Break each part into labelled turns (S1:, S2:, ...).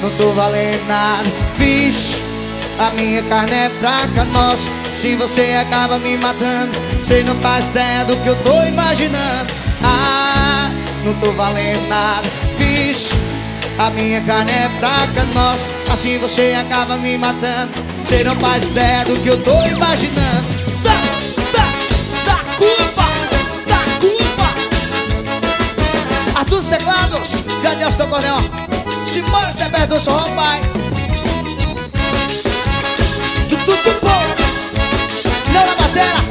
S1: não tô valendo nada. Vixe, a minha carne é fraca, nossa, se você acaba me matando, cê não faz ideia do que eu tô imaginando. Ah, não tô valendo nada. Vixe, a minha carne é fraca, nossa, assim você acaba me matando, cê não faz ideia do que eu tô imaginando. Dá culpa, dá culpa. Arthur Teclados, cadê o seu cordeão? Simone Seberdo, sou pai. Não na batera.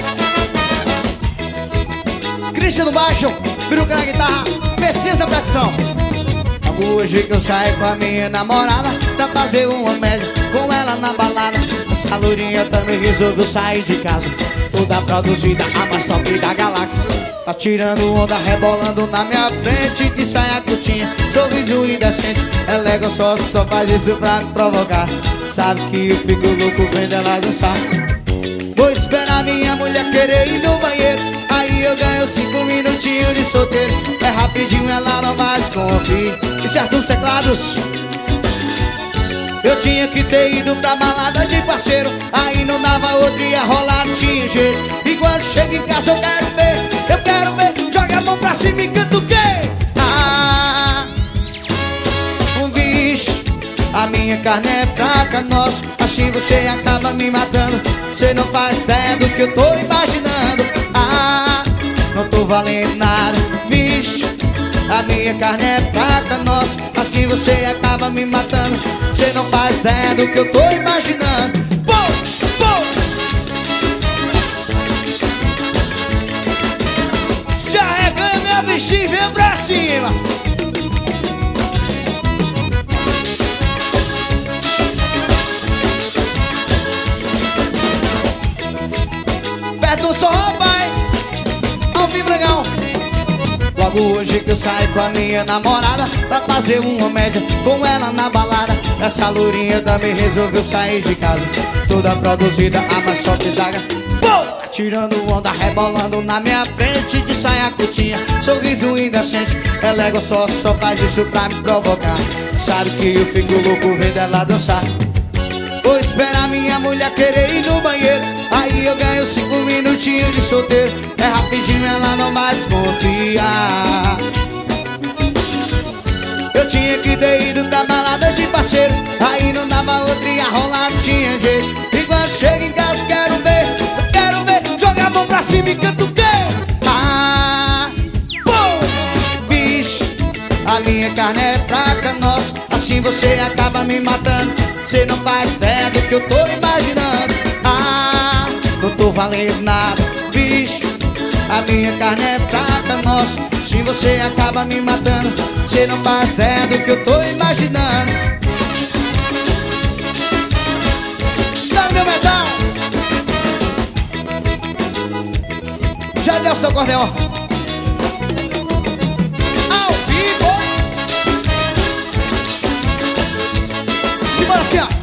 S1: Cristian no baixo, Biruca na guitarra, Messias na percussão. Hoje que eu saio com a minha namorada pra fazer uma média com ela na balada. Essa lourinha também resolveu sair de casa, toda produzida, a mais top da galáxia. Tá tirando onda, rebolando na minha frente, de saia curtinha, sorriso indecente. Ela é gostosa, só faz isso pra me provocar. Sabe que eu fico louco vendo ela dançar. Vou esperar minha mulher querer ir no banheiro, aí eu ganho 5 minutinhos de solteiro. É rapidinho, ela não vai se conferir. E certos teclados, eu tinha que ter ido pra balada de parceiro, aí não dava outro, ia rolar, não tinha jeito. E quando chego em casa eu quero ver, joga a mão pra cima e canta o quê? Ah, bicho, a minha carne é fraca, nossa, assim você acaba me matando, cê não faz ideia do que eu tô imaginando. Ah, não tô valendo nada, bicho, a minha carne é fraca, nossa, assim você acaba me matando, cê não faz ideia do que eu tô imaginando. Pô, pô. Se arreganha minha bichinha, vem pra cima. Perto do som, pai, ao vivo legal. Logo hoje que eu saio com a minha namorada pra fazer uma média com ela na balada. Essa lourinha também resolveu sair de casa, toda produzida, a mais top da galáxia. Tá tirando onda, rebolando na minha frente, de saia curtinha, sorriso indecente. Ela é gostosa, só faz isso pra me provocar. Sabe que eu fico louco vendo ela dançar. Vou esperar minha mulher querer ir no banheiro, aí eu ganho 5 minutinhos de solteiro. É rapidinho, ela não vai desconfiar. Eu tinha que ter ido pra balada de parceiro, aí não dava outra, ia rolar, não tinha jeito. E quando chego em casa quero ver, joga a mão pra cima e canta o quê? Ah, pô, bicho, a minha carne é fraca, nossa, assim você acaba me matando, cê não faz ideia do que eu tô imaginando. Ah, não tô valendo nada, bicho, a minha carne é fraca, nossa, se você acaba me matando, cê não faz ideia do que eu tô imaginando. Dá meu metal. Já deu seu cordeão ao vivo. Simbora assim, ó.